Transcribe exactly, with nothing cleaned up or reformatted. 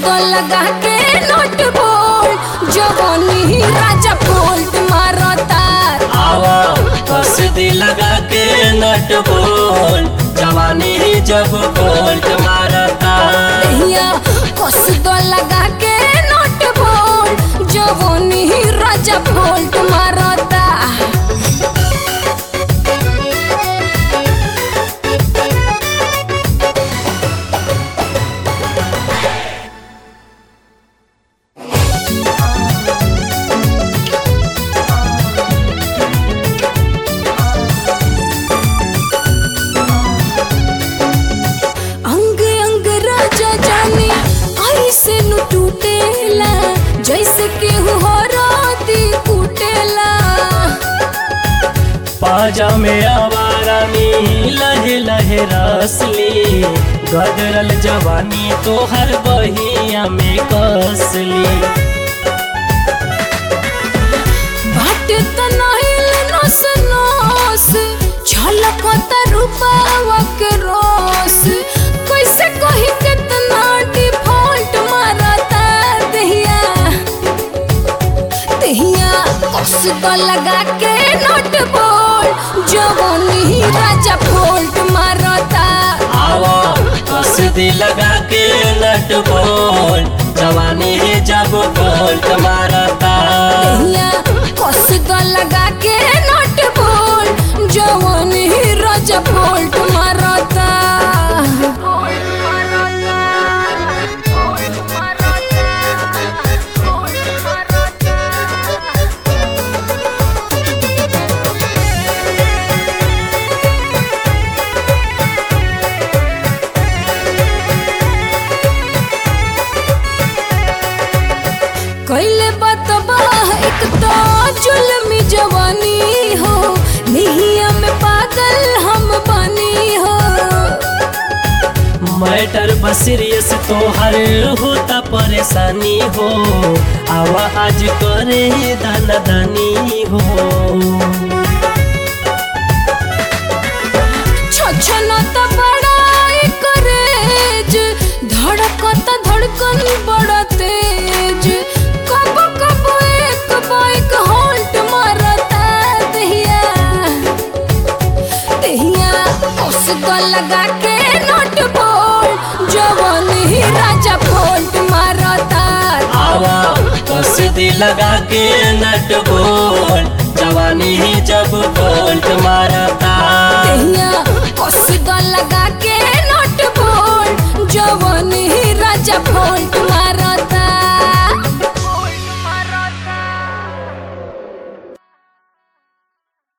दो लगा के नोट बोल जवानी राजा बोल्ट मारता। आवा कस दी लगा के नट बोल जवानी जब बोल्ट मारता। दहिया कस दो लगा के नोट बोल जवानी राजा बोल्ट मारता। टूटेला जैसे केहू हराती कुटेला। पाजा में आवारा में लहे लहे रसली गदरल जवानी तो हर बहिया में कसली। बाटे तनाहिल नस नस छलकता रूपावा के रस कैसे कही कितना डिफॉल्ट मारता। दहिया दहिया कस दो लगा के नोट बोल जवानी राजा बोल्ट मारता। आवा कस दी लगा के नट बोल जवानी जब बोल्ट मारता। दहिया कस दो लगा के नोट बोल जवानी राजा बोल्ट मारता। कैले बतबा एक तो जुल्मी जवानी हो निहिया में पागल हम बनी हो। मैटर बसीरियस तो हर होता परेशानी हो आवा आज करे दाना दानी हो। छछनत बड़ा करेज धड़कत धड़कन बड़ा तेज कब कब एक बाइक होल्ट मारता। दहिया दहिया कस दो लगा के नोट बोल जवानी राजा बोल्ट मारता। आवा कस दी लगा के नट बोल जवानी जब बोल्ट मार